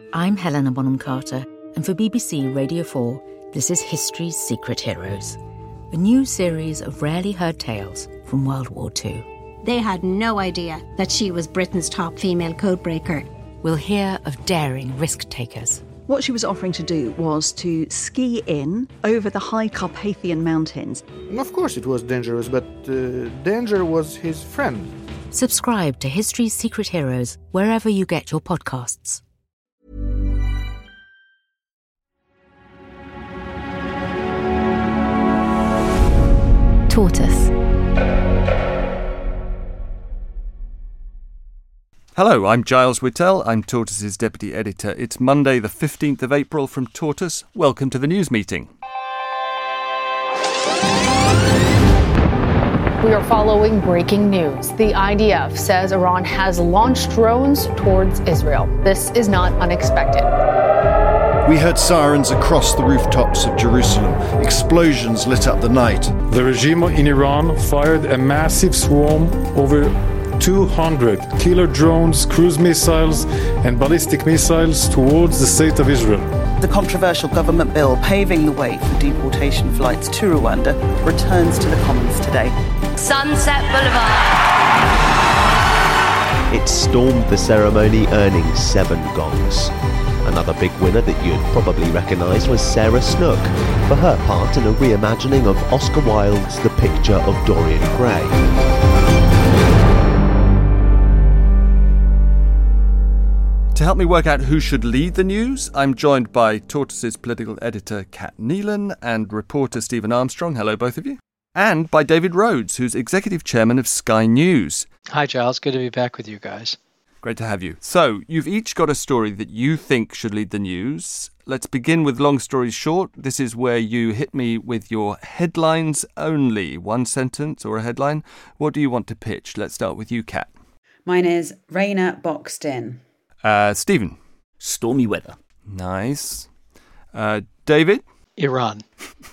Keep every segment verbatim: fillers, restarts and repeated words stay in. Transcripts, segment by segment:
I'm Helena Bonham Carter, and for B B C Radio four, this is History's Secret Heroes, a new series of rarely heard tales from World War Two. They had no idea that she was Britain's top female codebreaker. We'll hear of daring risk-takers. What she was offering to do was to ski in over the high Carpathian Mountains. Of course it was dangerous, but uh, danger was his friend. Subscribe to History's Secret Heroes wherever you get your podcasts. Tortoise. Hello, I'm Giles Whittell. I'm Tortoise's deputy editor. It's Monday the fifteenth of April from Tortoise. Welcome to the news meeting. We are following breaking news. The I D F says Iran has launched drones towards Israel. This is not unexpected. We heard sirens across the rooftops of Jerusalem. Explosions lit up the night. The regime in Iran fired a massive swarm over two hundred killer drones, cruise missiles and ballistic missiles towards the state of Israel. The controversial government bill paving the way for deportation flights to Rwanda returns to the Commons today. Sunset Boulevard. It stormed the ceremony, earning seven gongs. Another big winner that you'd probably recognise was Sarah Snook for her part in a reimagining of Oscar Wilde's The Picture of Dorian Gray. To help me work out who should lead the news, I'm joined by Tortoise's political editor Kat Neelan and reporter Stephen Armstrong. Hello, both of you. And by David Rhodes, who's executive chairman of Sky News. Hi, Giles. Good to be back with you guys. Great to have you. So, you've each got a story that you think should lead the news. Let's begin with long stories short. This is where you hit me with your headlines only. One sentence or a headline. What do you want to pitch? Let's start with you, Kat. Mine is Raina boxed in. Uh, Stephen. Stormy weather. Nice. Uh, David. Iran.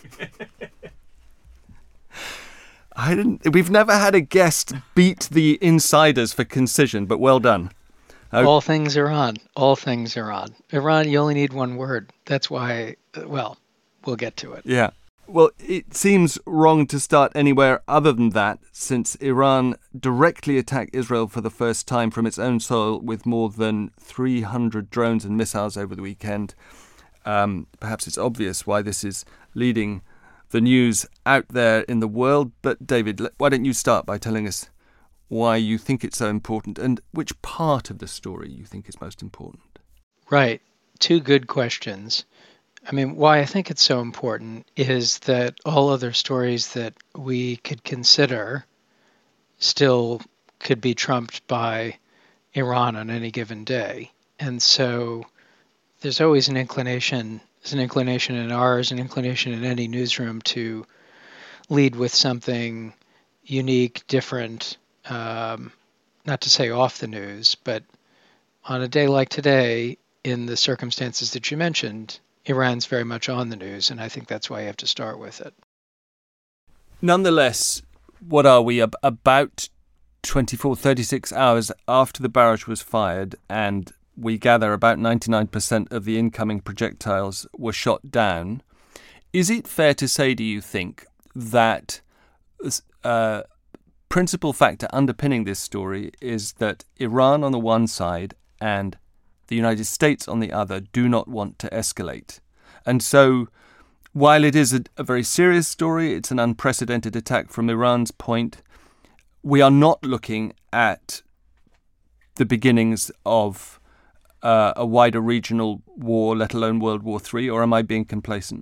I didn't. We've never had a guest beat the insiders for concision, but well done. Uh, All things Iran. All things Iran. Iran, you only need one word. That's why, well, we'll get to it. Yeah. Well, it seems wrong to start anywhere other than that, since Iran directly attacked Israel for the first time from its own soil with more than three hundred drones and missiles over the weekend. Um, perhaps it's obvious why this is leading the news out there in the world. But David, why don't you start by telling us why you think it's so important and which part of the story you think is most important? Right. Two good questions. I mean, why I think it's so important is that all other stories that we could consider still could be trumped by Iran on any given day. And so there's always an inclination, there's an inclination in ours, an inclination in any newsroom to lead with something unique, different, um, not to say off the news, but on a day like today, in the circumstances that you mentioned, Iran's very much on the news, and I think that's why you have to start with it. Nonetheless, what are we, ab- about twenty-four, thirty-six hours after the barrage was fired, and we gather about ninety-nine percent of the incoming projectiles were shot down. Is it fair to say, do you think, that uh, principal factor underpinning this story is that Iran on the one side and the United States on the other do not want to escalate? And so, while it is a, a very serious story, it's an unprecedented attack from Iran's point, we are not looking at the beginnings of uh, a wider regional war, let alone World War Three, or am I being complacent?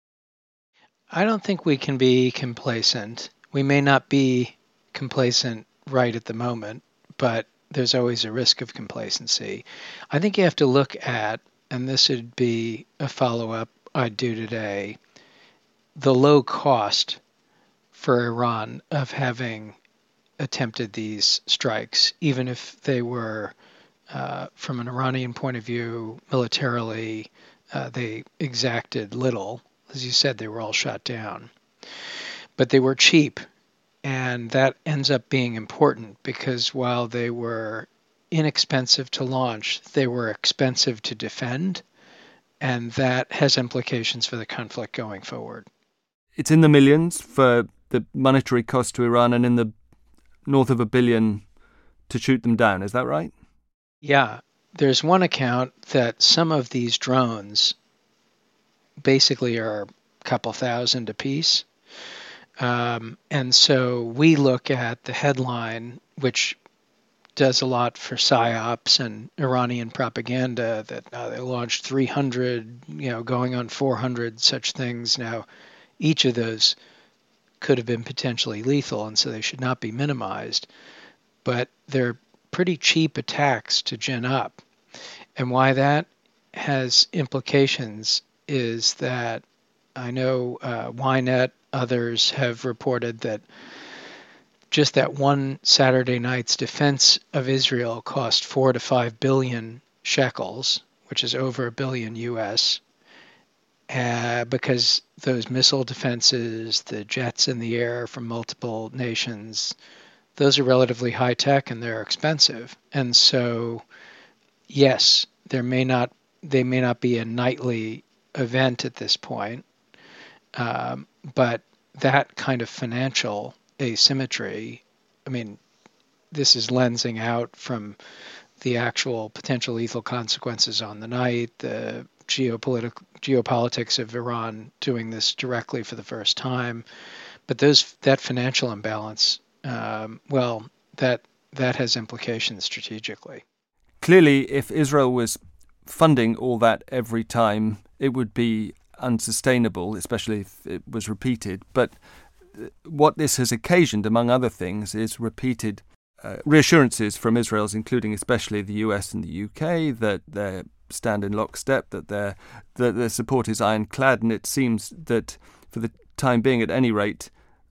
I don't think we can be complacent. We may not be complacent right at the moment, but there's always a risk of complacency. I think you have to look at, and this would be a follow-up I'd do today, the low cost for Iran of having attempted these strikes, even if they were, uh, from an Iranian point of view, militarily, uh, they exacted little. As you said, they were all shot down. But they were cheap. And that ends up being important because while they were inexpensive to launch, they were expensive to defend, and that has implications for the conflict going forward. It's in the millions for the monetary cost to Iran and in the north of a billion to shoot them down. Is that right? Yeah. There's one account that some of these drones basically are a couple thousand apiece. Um, and so we look at the headline, which does a lot for PSYOPs and Iranian propaganda, that uh, they launched three hundred, you know, going on four hundred such things. Now, each of those could have been potentially lethal, and so they should not be minimized. But they're pretty cheap attacks to gin up. And why that has implications is that I know uh, Ynet, others have reported that just that one Saturday night's defense of Israel cost four to five billion shekels, which is over a billion U S, uh, because those missile defenses, the jets in the air from multiple nations, those are relatively high tech and they're expensive. And so, yes, there may not they may not be a nightly event at this point, um, but that kind of financial asymmetry, I mean, this is lensing out from the actual potential lethal consequences on the night, the geopolitical geopolitics of Iran doing this directly for the first time. But those that financial imbalance, um, well, that that has implications strategically. Clearly, if Israel was funding all that every time, it would be unsustainable, especially if it was repeated. But what this has occasioned, among other things, is repeated uh, reassurances from Israel's, including especially the U S and the U K, that they stand in lockstep, that their that their support is ironclad, and it seems that for the time being, at any rate,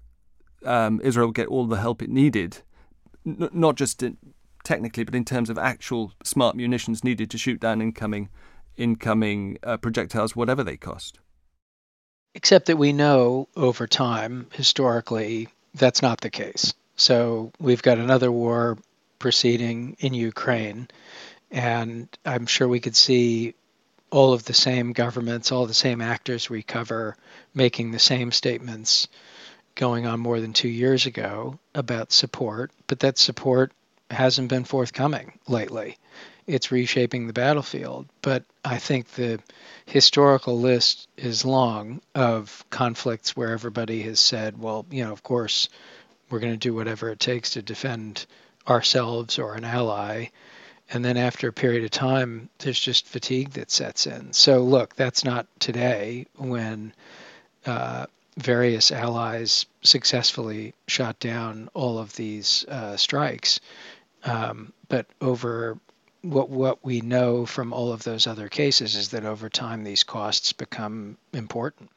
um, Israel will get all the help it needed, N- not just in, technically, but in terms of actual smart munitions needed to shoot down incoming incoming uh, projectiles, whatever they cost. Except that we know over time, historically, that's not the case. So we've got another war proceeding in Ukraine, and I'm sure we could see all of the same governments, all the same actors we cover, making the same statements going on more than two years ago about support, but that support hasn't been forthcoming lately. It's reshaping the battlefield. But I think the historical list is long of conflicts where everybody has said, well, you know, of course, we're going to do whatever it takes to defend ourselves or an ally. And then after a period of time, there's just fatigue that sets in. So look, that's not today when uh, various allies successfully shot down all of these uh, strikes. Um, but over what what we know from all of those other cases is that over time these costs become important.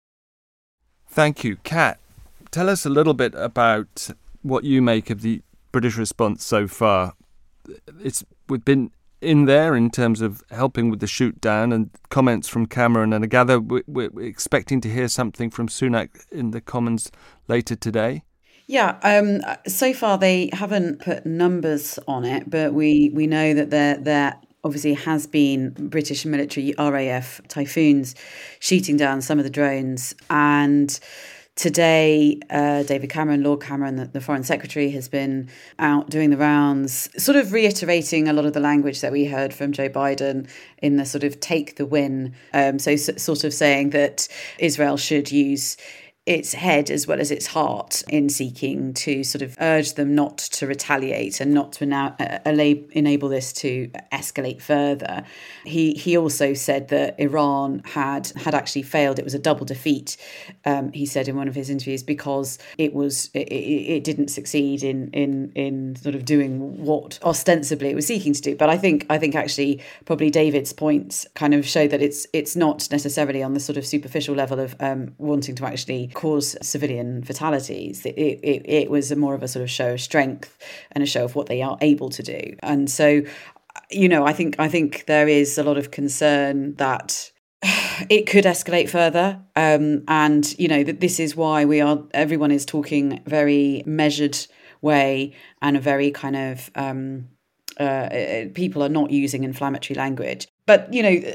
Thank you. Kat, tell us a little bit about what you make of the British response so far. It's we've been in there in terms of helping with the shoot down and comments from Cameron, and I gather we're expecting to hear something from Sunak in the Commons later today. Yeah, um, so far they haven't put numbers on it, but we, we know that there there obviously has been British military R A F Typhoons shooting down some of the drones. And today, uh, David Cameron, Lord Cameron, the, the Foreign Secretary, has been out doing the rounds, sort of reiterating a lot of the language that we heard from Joe Biden in the sort of take the win. Um, so s- sort of saying that Israel should use its head as well as its heart in seeking to sort of urge them not to retaliate and not to now uh, enable this to escalate further. He he also said that Iran had had actually failed. It was a double defeat, um, he said in one of his interviews, because it was it, it didn't succeed in in in sort of doing what ostensibly it was seeking to do. But I think I think actually probably David's points kind of show that it's it's not necessarily on the sort of superficial level of um, wanting to actually cause civilian fatalities. It, it, it was a more of a sort of show of strength and a show of what they are able to do. And so, you know, I think I think there is a lot of concern that it could escalate further. Um, and, you know, that this is why we are, everyone is talking very measured way and a very kind of um, uh, people are not using inflammatory language. But, you know,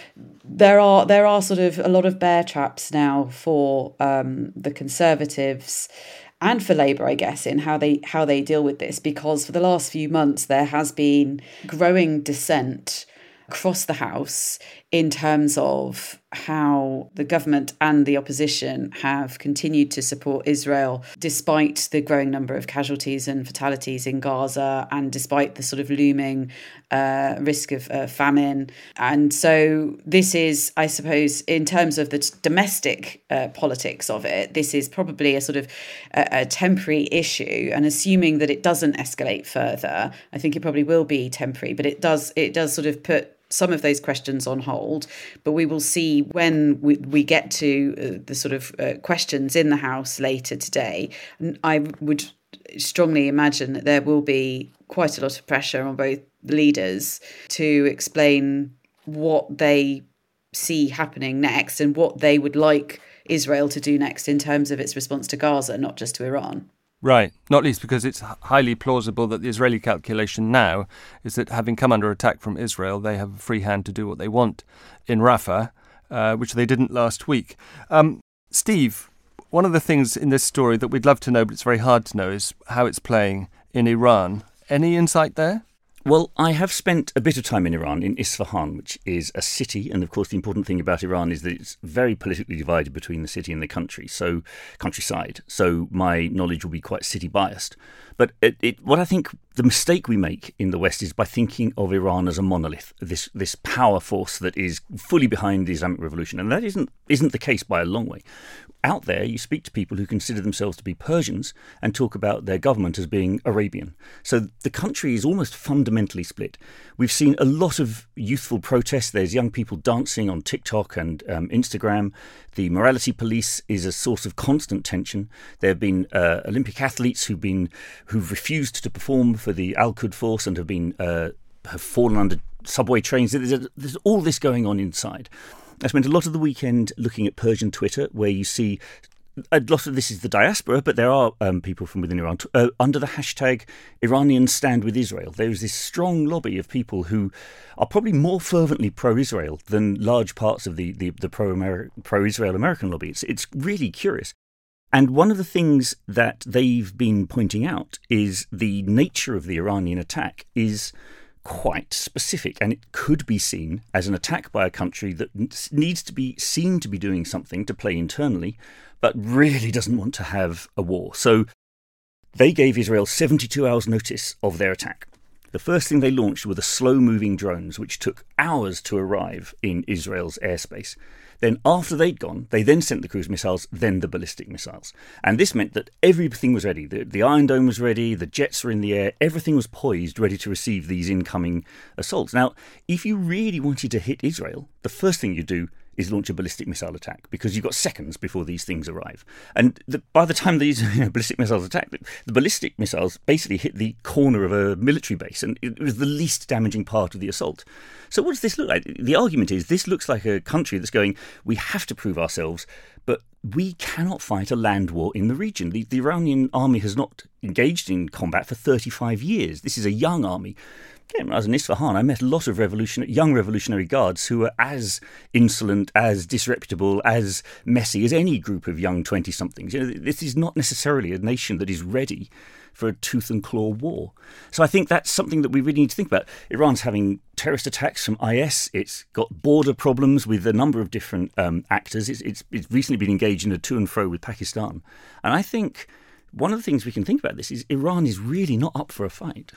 there are there are sort of a lot of bear traps now for um, the Conservatives and for Labour, I guess, in how they how they deal with this, because for the last few months there has been growing dissent across the House in terms of how the government and the opposition have continued to support Israel despite the growing number of casualties and fatalities in Gaza, and despite the sort of looming uh, risk of uh, famine. And so this is, I suppose, in terms of the domestic uh, politics of it, this is probably a sort of a, a temporary issue. And assuming that it doesn't escalate further, I think it probably will be temporary, but it does it does sort of put some of those questions on hold. But we will see when we, we get to uh, the sort of uh, questions in the House later today. I would strongly imagine that there will be quite a lot of pressure on both leaders to explain what they see happening next and what they would like Israel to do next in terms of its response to Gaza, not just to Iran. Right, not least because it's highly plausible that the Israeli calculation now is that having come under attack from Israel, they have a free hand to do what they want in Rafah, uh, which they didn't last week. Um, Steve, one of the things in this story that we'd love to know, but it's very hard to know, is how it's playing in Iran. Any insight there? Well, I have spent a bit of time in Iran, in Isfahan, which is a city. And of course, the important thing about Iran is that it's very politically divided between the city and the country, so countryside. So my knowledge will be quite city biased. But it, it, what I think the mistake we make in the West is by thinking of Iran as a monolith, this this power force that is fully behind the Islamic Revolution. And that isn't isn't the case by a long way. Out there, you speak to people who consider themselves to be Persians and talk about their government as being Arabian. So the country is almost fundamentally split. We've seen a lot of youthful protests. There's young people dancing on TikTok and um, Instagram. The morality police is a source of constant tension. There have been uh, Olympic athletes who've been who've refused to perform for the Al-Quds force and have been uh, have fallen under subway trains. There's, there's all this going on inside. I spent a lot of the weekend looking at Persian Twitter, where you see a lot of this is the diaspora, but there are um, people from within Iran uh, under the hashtag Iranians stand with Israel. There is this strong lobby of people who are probably more fervently pro-Israel than large parts of the the, the pro-Ameri- pro-Israel American lobby. It's it's really curious. And one of the things that they've been pointing out is the nature of the Iranian attack is quite specific, and it could be seen as an attack by a country that needs to be seen to be doing something to play internally, but really doesn't want to have a war. So they gave Israel seventy-two hours notice of their attack. The first thing they launched were the slow-moving drones, which took hours to arrive in Israel's airspace. Then after they'd gone, they then sent the cruise missiles, then the ballistic missiles. And this meant that everything was ready. The, the Iron Dome was ready, the jets were in the air, everything was poised, ready to receive these incoming assaults. Now, if you really wanted to hit Israel, the first thing you do is launch a ballistic missile attack, because you've got seconds before these things arrive. And the, by the time these you know, ballistic missiles attack, the ballistic missiles basically hit the corner of a military base, and it was the least damaging part of the assault. So what does this look like? The argument is this looks like a country that's going, we have to prove ourselves, but we cannot fight a land war in the region. The, the Iranian army has not engaged in combat for thirty-five years. This is a young army. Again, when I was in Isfahan, I met a lot of revolutionary, young Revolutionary Guards who were as insolent, as disreputable, as messy as any group of young twenty-somethings. You know, this is not necessarily a nation that is ready for a tooth and claw war. So I think that's something that we really need to think about. Iran's having terrorist attacks from I S. It's got border problems with a number of different um, actors. It's, it's, it's recently been engaged in a to and fro with Pakistan. And I think one of the things we can think about this is Iran is really not up for a fight.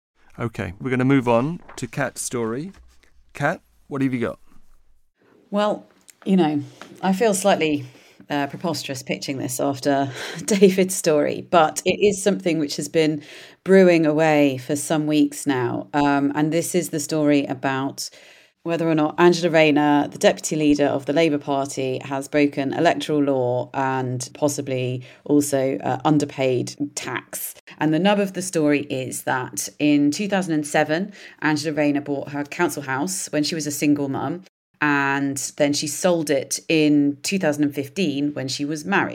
OK, we're going to move on to Kat's story. Kat, what have you got? Well, you know, I feel slightly uh, preposterous pitching this after David's story, but it is something which has been brewing away for some weeks now. Um, and this is the story about whether or not Angela Rayner, the deputy leader of the Labour Party, has broken electoral law and possibly also uh, underpaid tax. And the nub of the story is that in two thousand seven, Angela Rayner bought her council house when she was a single mum, and then she sold it in two thousand fifteen when she was married.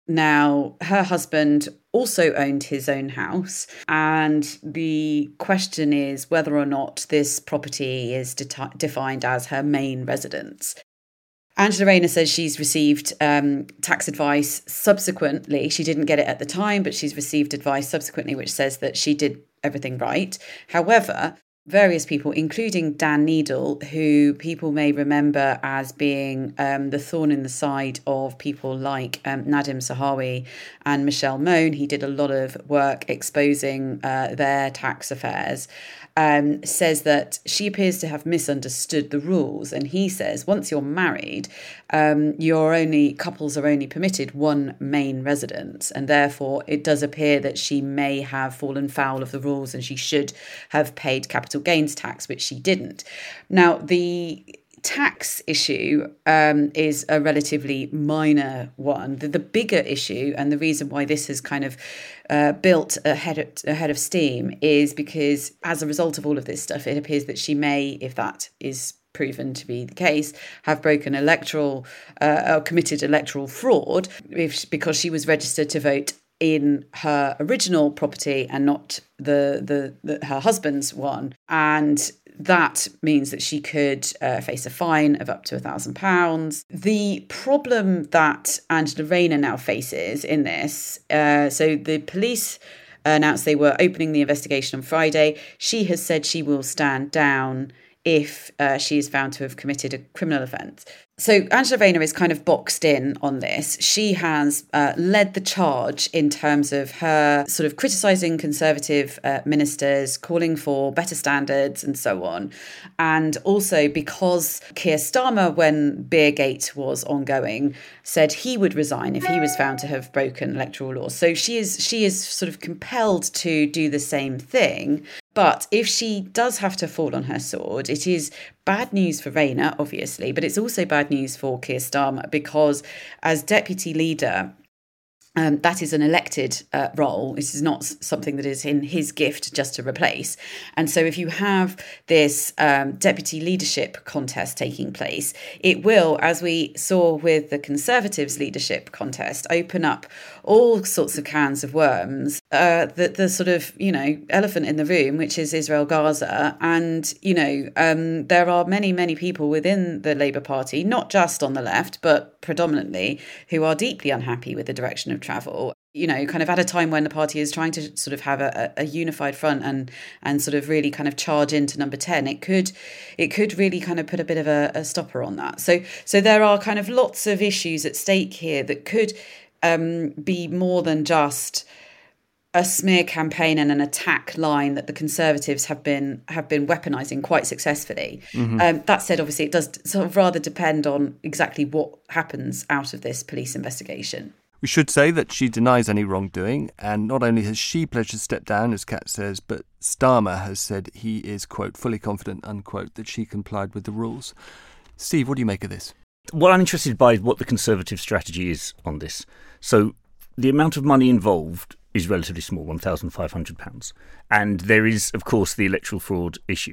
Now, her husband also owned his own house, and the question is whether or not this property is de- defined as her main residence. Angela Rayner says she's received um, tax advice subsequently. She didn't get it at the time, but she's received advice subsequently which says that she did everything right. However, various people, including Dan Needle, who people may remember as being um, the thorn in the side of people like um, Nadim Sahawi and Michelle Mone. He did a lot of work exposing uh, their tax affairs. Um, says that she appears to have misunderstood the rules. And he says once you're married, um, you're only couples are only permitted one main residence. And therefore, it does appear that she may have fallen foul of the rules and she should have paid capital gains tax, which she didn't. Now, the tax issue um, is a relatively minor one. The, the bigger issue, and the reason why this has kind of uh, built ahead of, ahead of steam, is because as a result of all of this stuff, it appears that she may, if that is proven to be the case, have broken electoral uh, or committed electoral fraud if, because she was registered to vote in her original property and not the, the, the her husband's one. And that means that she could uh, face a fine of up to a thousand pounds. The problem that Angela Rayner now faces in this, uh, so the police announced they were opening the investigation on Friday. She has said she will stand down if uh, she is found to have committed a criminal offence. So Angela Rayner is kind of boxed in on this. She has uh, led the charge in terms of her sort of criticising Conservative uh, ministers, calling for better standards and so on. And also because Keir Starmer, when Beergate was ongoing, said he would resign if he was found to have broken electoral laws. So she is she is sort of compelled to do the same thing. But if she does have to fall on her sword, it is bad news for Rayner, obviously, but it's also bad news for Keir Starmer because as deputy leader, Um, that is an elected uh, role. This is not something that is in his gift just to replace. And so if you have this um, deputy leadership contest taking place, it will, as we saw with the Conservatives leadership contest, open up all sorts of cans of worms. Uh, the, the sort of, you know, elephant in the room, which is Israel-Gaza. And, you know, um, there are many, many people within the Labour Party, not just on the left, but predominantly, who are deeply unhappy with the direction of travel, you know, kind of at a time when the party is trying to sort of have a, a unified front and and sort of really kind of charge into number ten, it could it could really kind of put a bit of a, a stopper on that. So so there are kind of lots of issues at stake here that could um, be more than just a smear campaign and an attack line that the Conservatives have been have been weaponising quite successfully. Mm-hmm. Um, that said, obviously, it does sort of rather depend on exactly what happens out of this police investigation. We should say that she denies any wrongdoing, and not only has she pledged to step down, as Kat says, but Starmer has said he is, quote, fully confident, unquote, that she complied with the rules. Steve, what do you make of this? Well, I'm interested by what the Conservative strategy is on this. So the amount of money involved is relatively small, one thousand five hundred pounds. And there is, of course, the electoral fraud issue.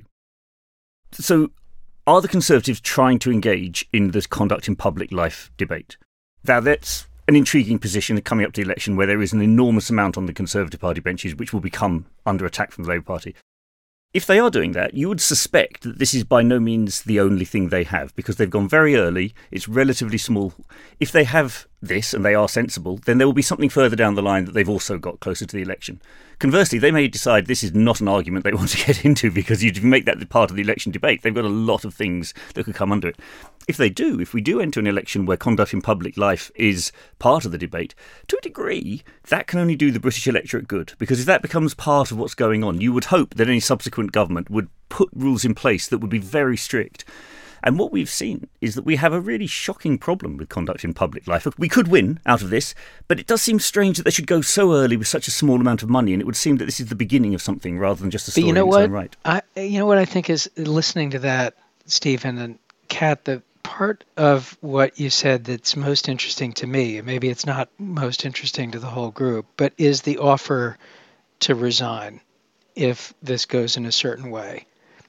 So are the Conservatives trying to engage in this conduct in public life debate? Now, that's an intriguing position coming up to the election where there is an enormous amount on the Conservative Party benches which will become under attack from the Labour Party. If they are doing that, you would suspect that this is by no means the only thing they have, because they've gone very early, it's relatively small. If they have this and they are sensible, then there will be something further down the line that they've also got closer to the election. Conversely, they may decide this is not an argument they want to get into, because you make that part of the election debate. They've got a lot of things that could come under it. If they do, if we do enter an election where conduct in public life is part of the debate, to a degree, that can only do the British electorate good, because if that becomes part of what's going on, you would hope that any subsequent government would put rules in place that would be very strict. And what we've seen is that we have a really shocking problem with conduct in public life. We could win out of this, but it does seem strange that they should go so early with such a small amount of money, and it would seem that this is the beginning of something rather than just a story but you know in its what? own right. I, you know what I think is, listening to that, Stephen and Kat, the part of what you said that's most interesting to me, and maybe it's not most interesting to the whole group, but is the offer to resign if this goes in a certain way.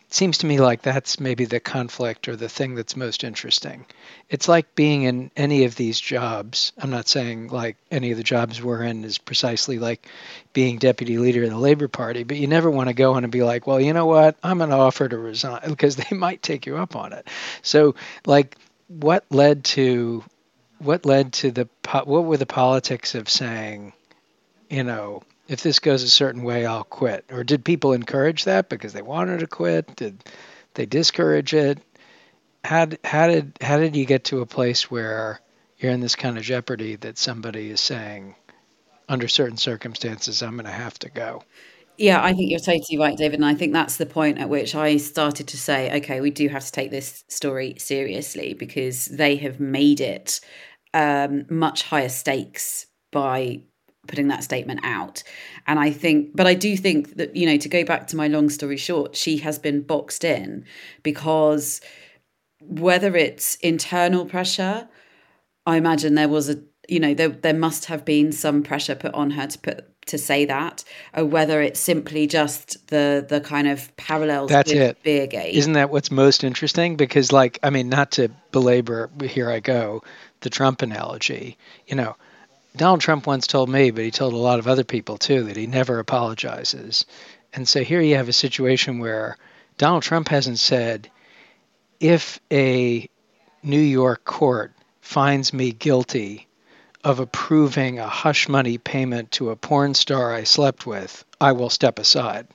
It seems to me like that's maybe the conflict or the thing that's most interesting. It's like being in any of these jobs. I'm not saying like any of the jobs we're in is precisely like being deputy leader of the Labour Party, but you never want to go in and be like, well, you know what, I'm going to offer to resign, because they might take you up on it. So like what led to what led to the what were the politics of saying, you know, if this goes a certain way, I'll quit? Or did people encourage that because they wanted to quit? Did they discourage it? How, how did how did you get to a place where you're in this kind of jeopardy that somebody is saying, under certain circumstances, I'm going to have to go? Yeah, I think you're totally right, David. And I think that's the point at which I started to say, okay, we do have to take this story seriously, because they have made it um, much higher stakes by putting that statement out. And I think, but I do think that, you know, to go back to my long story short, she has been boxed in because whether it's internal pressure, I imagine there was a, you know, there there must have been some pressure put on her to put to say that, or whether it's simply just the the kind of parallels That's with it. Beergate. Isn't that what's most interesting? Because, like, I mean, not to belabor, here I go, the Trump analogy, you know, Donald Trump once told me, but he told a lot of other people too, that he never apologizes. And so here you have a situation where Donald Trump hasn't said, if a New York court finds me guilty of approving a hush money payment to a porn star I slept with, I will step aside.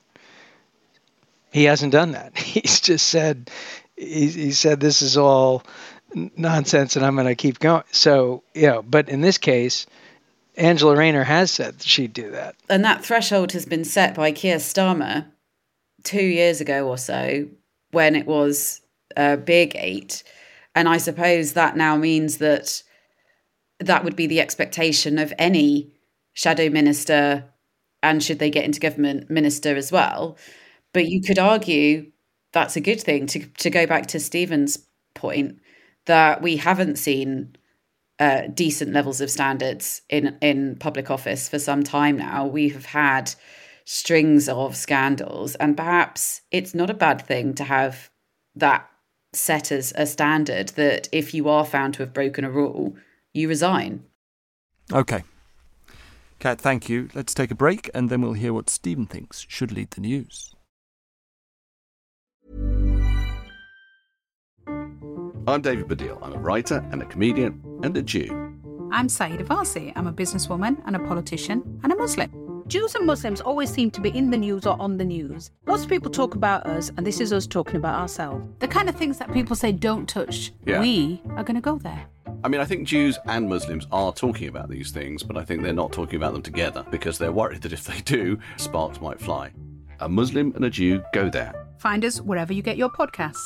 He hasn't done that. He's just said, he, he said, this is all nonsense and I'm going to keep going. So, you know, but in this case, Angela Rayner has said she'd do that. And that threshold has been set by Keir Starmer two years ago or so, when it was uh, Beergate. And I suppose that now means that that would be the expectation of any shadow minister, and should they get into government, minister as well. But you could argue that's a good thing, to, to go back to Stephen's point, that we haven't seen Uh, decent levels of standards in, in public office for some time now. We have had strings of scandals, and perhaps it's not a bad thing to have that set as a standard, that if you are found to have broken a rule, you resign. Okay. Kat, thank you. Let's take a break, and then we'll hear what Stephen thinks should lead the news. I'm David Baddiel. I'm a writer and a comedian and a Jew. I'm Sayeeda Varsi. I'm a businesswoman and a politician and a Muslim. Jews and Muslims always seem to be in the news or on the news. Lots of people talk about us, and this is us talking about ourselves. The kind of things that people say don't touch, Yeah. we are going to go there. I mean, I think Jews and Muslims are talking about these things, but I think they're not talking about them together because they're worried that if they do, sparks might fly. A Muslim and a Jew go there. Find us wherever you get your podcasts.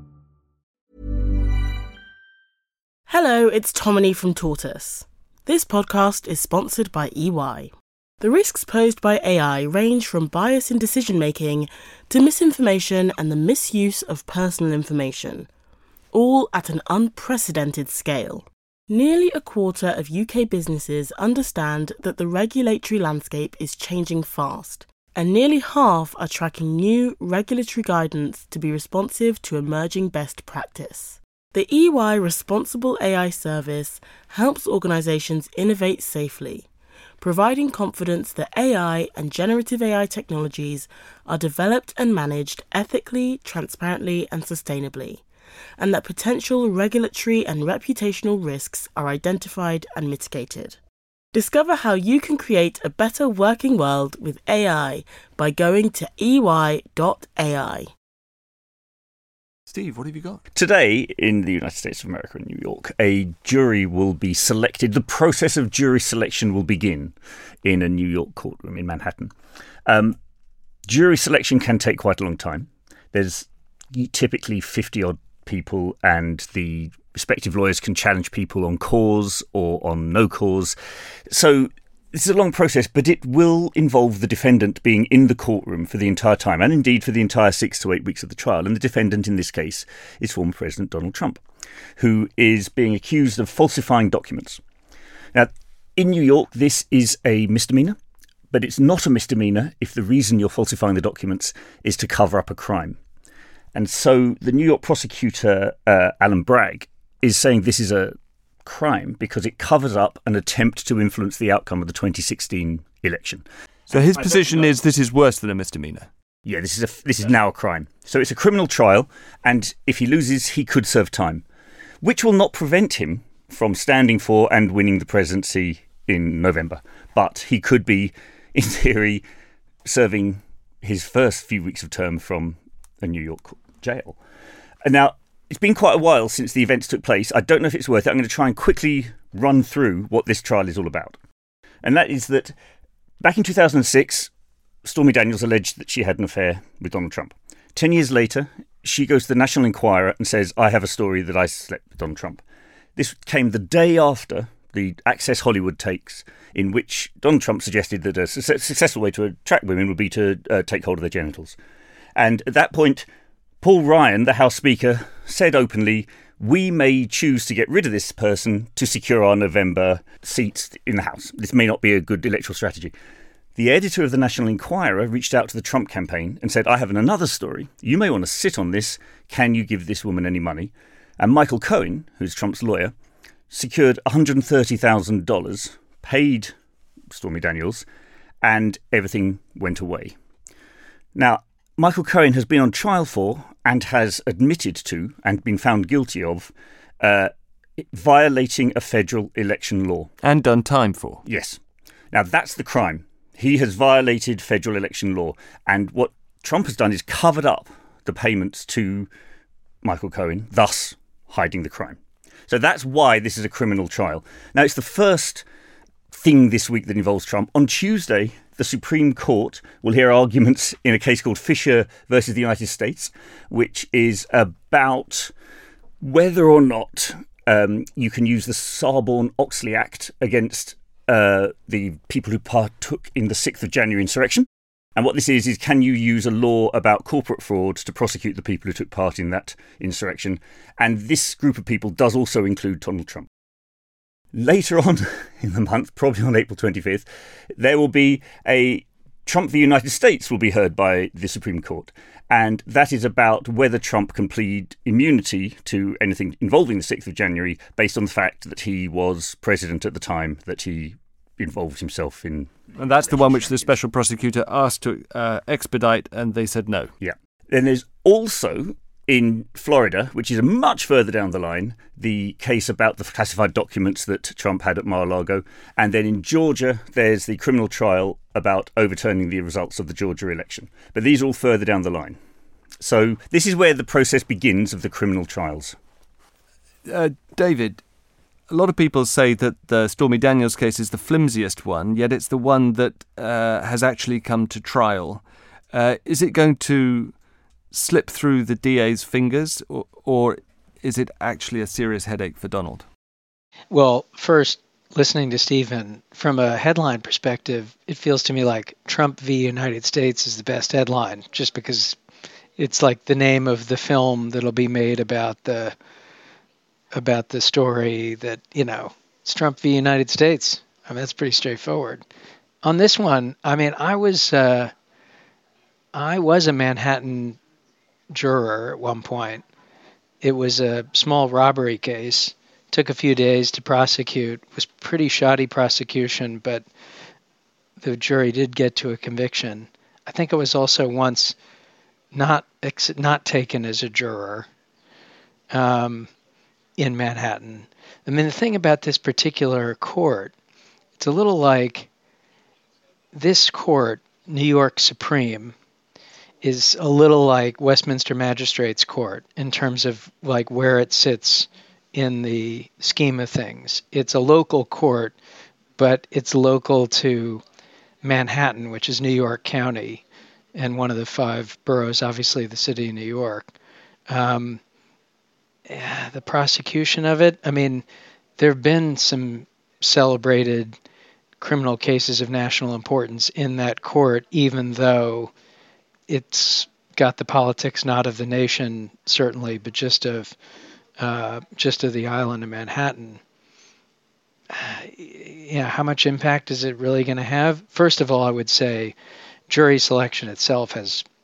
Hello, it's Tomini from Tortoise. This podcast is sponsored by E Y. The risks posed by A I range from bias in decision-making to misinformation and the misuse of personal information, all at an unprecedented scale. Nearly a quarter of U K businesses understand that the regulatory landscape is changing fast, and nearly half are tracking new regulatory guidance to be responsive to emerging best practice. The E Y Responsible A I Service helps organisations innovate safely, providing confidence that A I and generative A I technologies are developed and managed ethically, transparently and sustainably, and that potential regulatory and reputational risks are identified and mitigated. Discover how you can create a better working world with A I by going to e y dot a i. Steve, what have you got? Today, in the United States of America, in New York, a jury will be selected. The process of jury selection will begin in a New York courtroom in Manhattan. Um, jury selection can take quite a long time. There's typically fifty-odd people, and the respective lawyers can challenge people on cause or on no cause. So this is a long process, but it will involve the defendant being in the courtroom for the entire time, and indeed for the entire six to eight weeks of the trial. And the defendant in this case is former President Donald Trump, who is being accused of falsifying documents. Now, in New York, this is a misdemeanor, but it's not a misdemeanor if the reason you're falsifying the documents is to cover up a crime. And so the New York prosecutor, uh, Alan Bragg, is saying this is a crime because it covers up an attempt to influence the outcome of the twenty sixteen election. So his position is this is worse than a misdemeanor. Yeah, this is a, this is now a crime. So it's a criminal trial, and if he loses, he could serve time, which will not prevent him from standing for and winning the presidency in November. But he could be, in theory, serving his first few weeks of term from a New York jail. And now, it's been quite a while since the events took place. I don't know if it's worth it. I'm going to try and quickly run through what this trial is all about. And that is that back in two thousand six, Stormy Daniels alleged that she had an affair with Donald Trump. Ten years later, she goes to the National Enquirer and says, I have a story that I slept with Donald Trump. This came the day after the Access Hollywood takes, in which Donald Trump suggested that a su- successful way to attract women would be to uh, take hold of their genitals. And at that point, Paul Ryan, the House Speaker, said openly, we may choose to get rid of this person to secure our November seats in the House. This may not be a good electoral strategy. The editor of the National Enquirer reached out to the Trump campaign and said, I have another story. You may want to sit on this. Can you give this woman any money? And Michael Cohen, who's Trump's lawyer, secured one hundred thirty thousand dollars, paid Stormy Daniels, and everything went away. Now, Michael Cohen has been on trial for and has admitted to and been found guilty of uh, violating a federal election law. And done time for. Yes. Now, that's the crime. He has violated federal election law. And what Trump has done is covered up the payments to Michael Cohen, thus hiding the crime. So that's why this is a criminal trial. Now, it's the first thing this week that involves Trump. On Tuesday, the Supreme Court will hear arguments in a case called Fisher versus the United States, which is about whether or not um, you can use the Sarbanes-Oxley Act against uh, the people who partook in the sixth of January insurrection. And what this is, is can you use a law about corporate fraud to prosecute the people who took part in that insurrection? And this group of people does also include Donald Trump. Later on in the month, probably on April twenty-fifth, there will be a Trump v. United States will be heard by the Supreme Court. And that is about whether Trump can plead immunity to anything involving the sixth of January based on the fact that he was president at the time that he involved himself in. And that's the one which the special prosecutor asked to uh, expedite, and they said no. Yeah. Then there's also, in Florida, which is much further down the line, the case about the classified documents that Trump had at Mar-a-Lago. And then in Georgia, there's the criminal trial about overturning the results of the Georgia election. But these are all further down the line. So this is where the process begins of the criminal trials. Uh, David, a lot of people say that the Stormy Daniels case is the flimsiest one, yet it's the one that uh, has actually come to trial. Uh, is it going to slip through the D A's fingers, or, or is it actually a serious headache for Donald? Well, first, listening to Stephen, from a headline perspective, it feels to me like Trump v. United States is the best headline, just because it's like the name of the film that'll be made about the about the story that, you know, it's Trump v. United States. I mean, that's pretty straightforward. On this one, I mean, I was uh, I was a Manhattan juror at one point. It was a small robbery case. Took a few days to prosecute. It was pretty shoddy prosecution, but the jury did get to a conviction. I think I was also once not ex- not taken as a juror um, in Manhattan. I mean, the thing about this particular court, it's a little like this court, New York Supreme, is a little like Westminster Magistrates Court in terms of like where it sits in the scheme of things. It's a local court, but it's local to Manhattan, which is New York County, and one of the five boroughs, obviously the city of New York. Um, yeah, the prosecution of it, I mean, there have been some celebrated criminal cases of national importance in that court, even though it's got the politics not of the nation, certainly, but just of uh, just of the island of Manhattan. Uh, yeah, how much impact is it really going to have? First of all, I would say jury selection itself has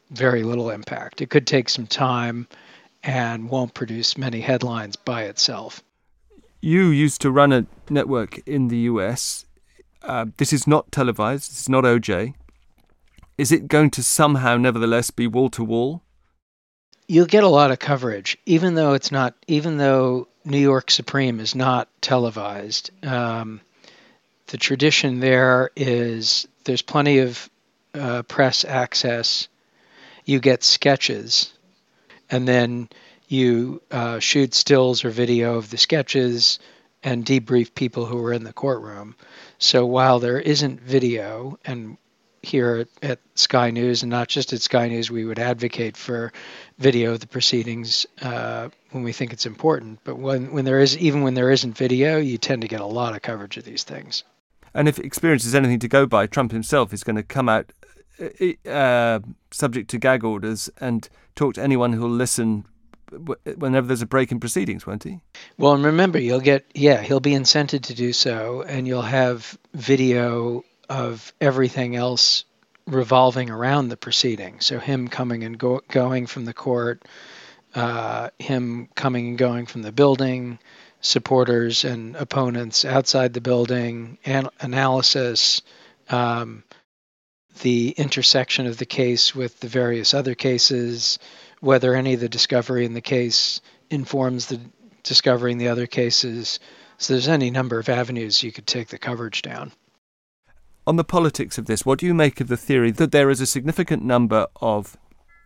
very little impact. It could take some time and won't produce many headlines by itself. You used to run a network in the U S. Uh, this is not televised. It's not O J. Is it going to somehow, nevertheless, be wall to wall? You'll get a lot of coverage, even though it's not. Even though New York Supreme is not televised. Um, the tradition there is there's plenty of uh, press access. You get sketches, and then you uh, shoot stills or video of the sketches and debrief people who were in the courtroom. So while there isn't video, and here at, at Sky News, and not just at Sky News, we would advocate for video of the proceedings uh, when we think it's important. But when, when there is, even when there isn't video, you tend to get a lot of coverage of these things. And if experience is anything to go by, Trump himself is going to come out uh, subject to gag orders and talk to anyone who'll listen whenever there's a break in proceedings, won't he? Well, and remember, you'll get, yeah, he'll be incented to do so, and you'll have video of everything else revolving around the proceeding. So him coming and go, going from the court, uh, him coming and going from the building, supporters and opponents outside the building, an- analysis, um, the intersection of the case with the various other cases, whether any of the discovery in the case informs the discovery in the other cases. So there's any number of avenues you could take the coverage down. On the politics of this, what do you make of the theory that there is a significant number of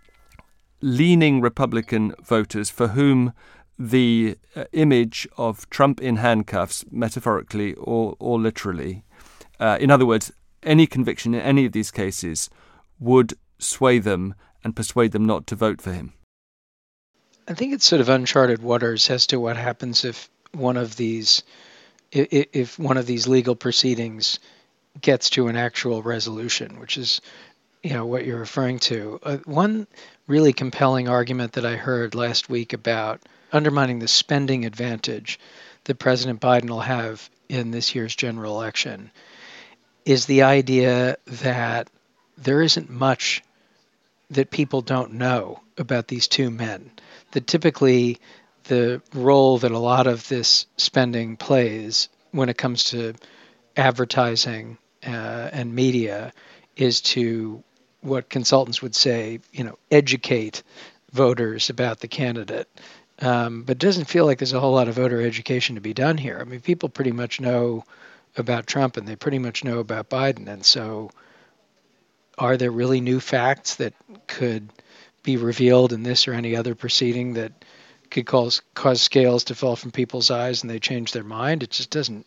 leaning Republican voters for whom the uh, image of Trump in handcuffs, metaphorically or, or literally, uh, in other words, any conviction in any of these cases would sway them and persuade them not to vote for him? I think it's sort of uncharted waters as to what happens if one of these, if, if one of these legal proceedings gets to an actual resolution, which is, you know, what you're referring to. Uh, one really compelling argument that I heard last week about undermining the spending advantage that President Biden will have in this year's general election is the idea that there isn't much that people don't know about these two men. That typically the role that a lot of this spending plays when it comes to advertising uh, and media is to, what consultants would say, you know, educate voters about the candidate. Um, but it doesn't feel like there's a whole lot of voter education to be done here. I mean, people pretty much know about Trump and they pretty much know about Biden. And so are there really new facts that could be revealed in this or any other proceeding that could cause, cause scales to fall from people's eyes and they change their mind? It just doesn't.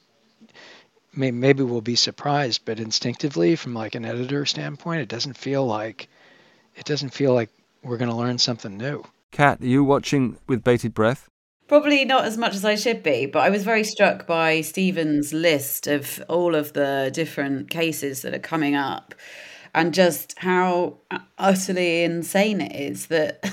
Maybe we'll be surprised, but instinctively, from like an editor standpoint, it doesn't feel like it doesn't feel like we're going to learn something new. Kat, are you watching with bated breath? Probably not as much as I should be, but I was very struck by Stephen's list of all of the different cases that are coming up and just how utterly insane it is that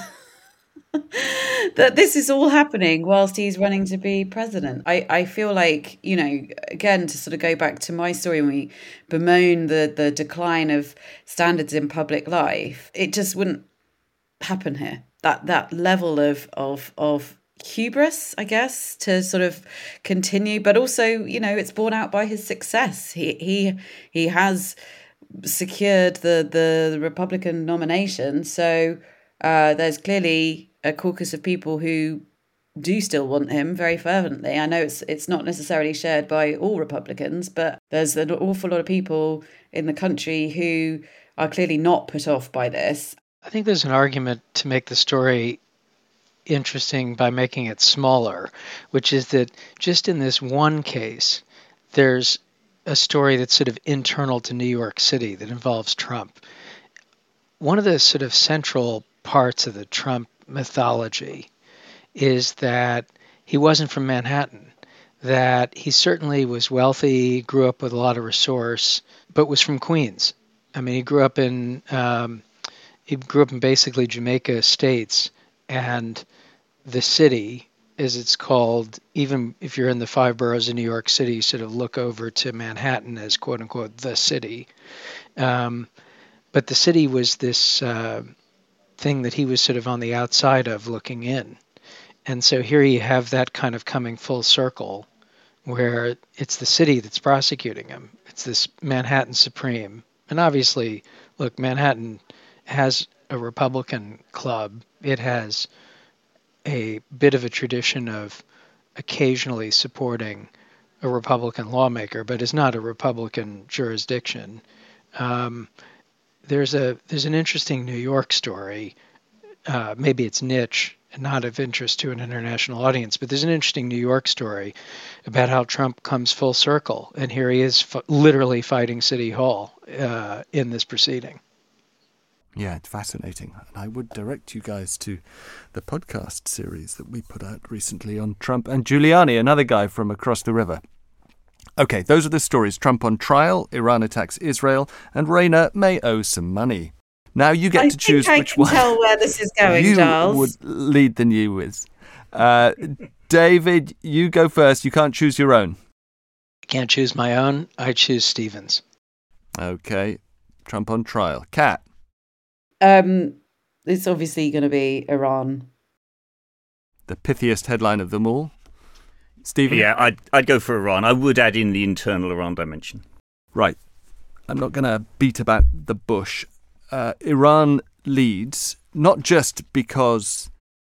that this is all happening whilst he's running to be president. I, I feel like, you know, again, to sort of go back to my story, when we bemoan the, the decline of standards in public life, it just wouldn't happen here. That that level of of of hubris, I guess, to sort of continue, but also, you know, it's borne out by his success. He he he has secured the the Republican nomination, so uh, there's clearly a caucus of people who do still want him very fervently. I know it's it's not necessarily shared by all Republicans, but there's an awful lot of people in the country who are clearly not put off by this. I think there's an argument to make the story interesting by making it smaller, which is that just in this one case, there's a story that's sort of internal to New York City that involves Trump. One of the sort of central parts of the Trump mythology is that he wasn't from Manhattan, that he certainly was wealthy, grew up with a lot of resource, but was from Queens. I mean, he grew up in um, he grew up in basically Jamaica Estates, and the city, as it's called, even if you're in the five boroughs of New York City, you sort of look over to Manhattan as quote unquote the city. Um, but the city was this uh, thing that he was sort of on the outside of looking in. And so here you have that kind of coming full circle where it's the city that's prosecuting him. It's this Manhattan Supreme. And obviously, look, Manhattan has a Republican club. It has a bit of a tradition of occasionally supporting a Republican lawmaker, but it's not a Republican jurisdiction. Um, there's a there's an interesting New York story. Uh, maybe it's niche and not of interest to an international audience, but there's an interesting New York story about how Trump comes full circle, and here he is f- literally fighting City Hall uh, in this proceeding. Yeah, it's fascinating. And I would direct you guys to the podcast series that we put out recently on Trump and Giuliani, another guy from across the river. Okay, those are the stories. Trump on trial, Iran attacks Israel, and Rayna may owe some money. Now you get I to choose think I which can one tell where this is going, you Giles. would lead the news. Uh, David, you go first. You can't choose your own. I can't choose my own. I choose Stephen's. Okay, Trump on trial. Kat. Um, it's obviously going to be Iran. The pithiest headline of them all. Stephen? Yeah, I'd, I'd go for Iran. I would add in the internal Iran dimension. Right. I'm not going to beat about the bush. Uh, Iran leads, not just because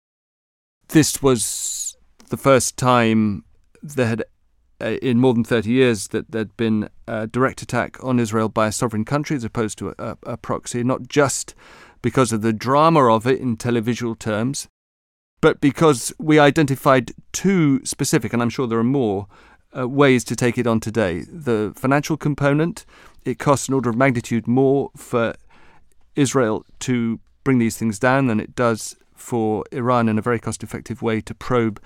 this was the first time there had, uh, in more than thirty years, that there'd been a direct attack on Israel by a sovereign country as opposed to a, a, a proxy, not just because of the drama of it in televisual terms, but because we identified two specific, and I'm sure there are more, uh, ways to take it on today. The financial component, it costs an order of magnitude more for Israel to bring these things down than it does for Iran in a very cost-effective way to probe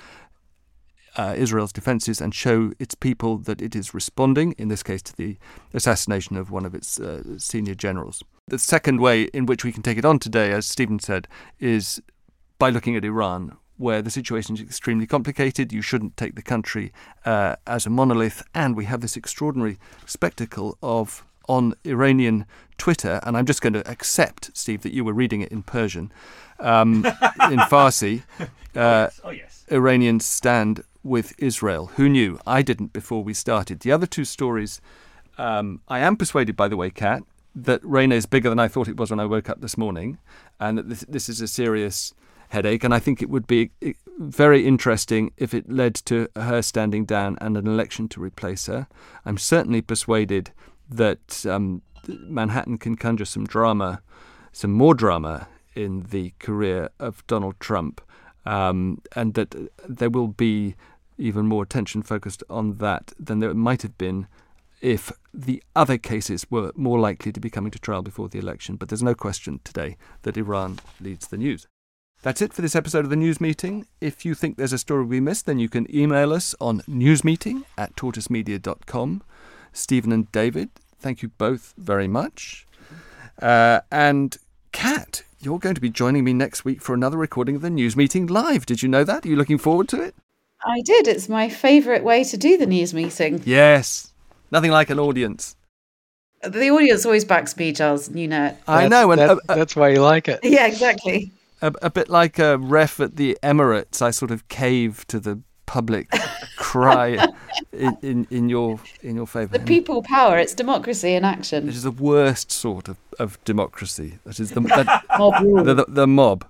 uh, Israel's defences and show its people that it is responding, in this case to the assassination of one of its uh, senior generals. The second way in which we can take it on today, as Stephen said, is by looking at Iran, where the situation is extremely complicated. You shouldn't take the country uh, as a monolith, and we have this extraordinary spectacle of, on Iranian Twitter, and I'm just going to accept, Steve, that you were reading it in Persian, um, in Farsi, uh, oh, yes. Iranians stand with Israel. Who knew? I didn't before we started. The other two stories, um, I am persuaded, by the way, Kat, that Rayna is bigger than I thought it was when I woke up this morning, and that this, this is a serious headache, and I think it would be very interesting if it led to her standing down and an election to replace her. I'm certainly persuaded that um, Manhattan can conjure some drama, some more drama in the career of Donald Trump, um, and that there will be even more attention focused on that than there might have been if the other cases were more likely to be coming to trial before the election. But there's no question today that Iran leads the news. That's it for this episode of the News Meeting. If you think there's a story we missed, then you can email us on newsmeeting at tortoisemedia dot com. Stephen and David, thank you both very much. Uh, and Kat, you're going to be joining me next week for another recording of the News Meeting live. Did you know that? Are you looking forward to it? I did. It's my favourite way to do the news meeting. Yes. Nothing like an audience. The audience always backs me, Giles. You know it. I know. And that, uh, uh, that's why you like it. Yeah, exactly. A, a bit like a ref at the Emirates, I sort of cave to the public cry in, in, in your in your favour. The people power, it's democracy in action. This is the worst sort of, of democracy. That is the, that, the, the, the mob.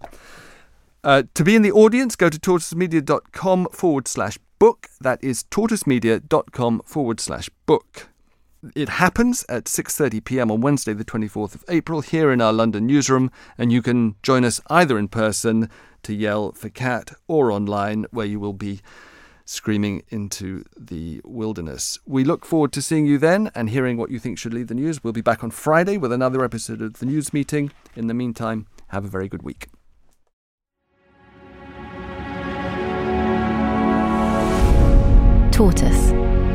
Uh, to be in the audience, go to tortoisemedia.com forward slash book. That is tortoisemedia.com forward slash book. It happens at six thirty p.m. on Wednesday, the twenty-fourth of April, here in our London newsroom, and you can join us either in person to yell for Kat or online, where you will be screaming into the wilderness. We look forward to seeing you then and hearing what you think should lead the news. We'll be back on Friday with another episode of the News Meeting. In the meantime, have a very good week. Tortoise.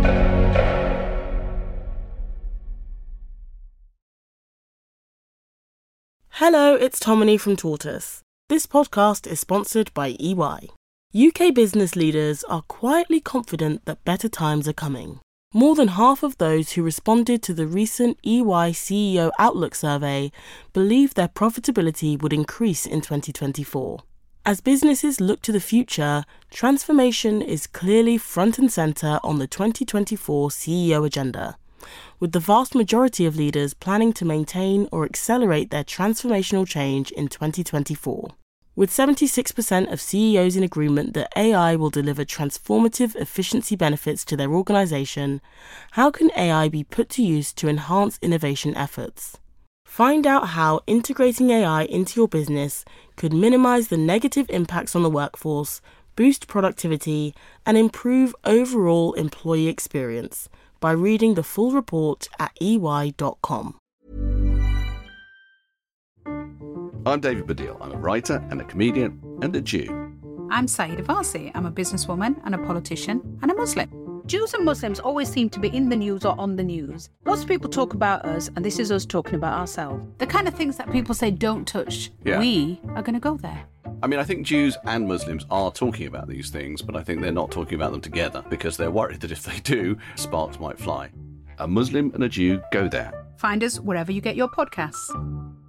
Hello, it's Tomini from Tortoise. This podcast is sponsored by E Y. U K business leaders are quietly confident that better times are coming. More than half of those who responded to the recent E Y C E O Outlook survey believed their profitability would increase in twenty twenty-four. As businesses look to the future, transformation is clearly front and centre on the twenty twenty-four C E O agenda, with the vast majority of leaders planning to maintain or accelerate their transformational change in twenty twenty-four. With seventy-six percent of C E Os in agreement that A I will deliver transformative efficiency benefits to their organisation, how can A I be put to use to enhance innovation efforts? Find out how integrating A I into your business could minimise the negative impacts on the workforce, boost productivity, and improve overall employee experience by reading the full report at e y dot com. I'm David Baddiel. I'm a writer and a comedian and a Jew. I'm Sayeeda Warsi. I'm a businesswoman and a politician and a Muslim. Jews and Muslims always seem to be in the news or on the news. Lots of people talk about us, and this is us talking about ourselves. The kind of things that people say don't touch, Yeah. we are going to go there. I mean, I think Jews and Muslims are talking about these things, but I think they're not talking about them together because they're worried that if they do, sparks might fly. A Muslim and a Jew go there. Find us wherever you get your podcasts.